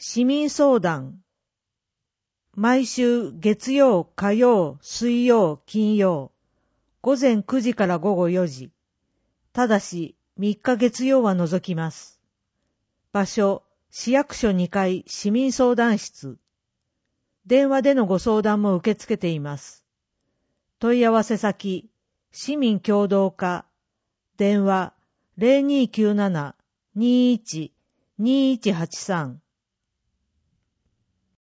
市民相談。毎週月曜、火曜、水曜、金曜、午前9時から午後4時。ただし、3日月曜は除きます。場所、市役所2階市民相談室。電話でのご相談も受け付けています。問い合わせ先、市民協働課。電話、0297-21-2183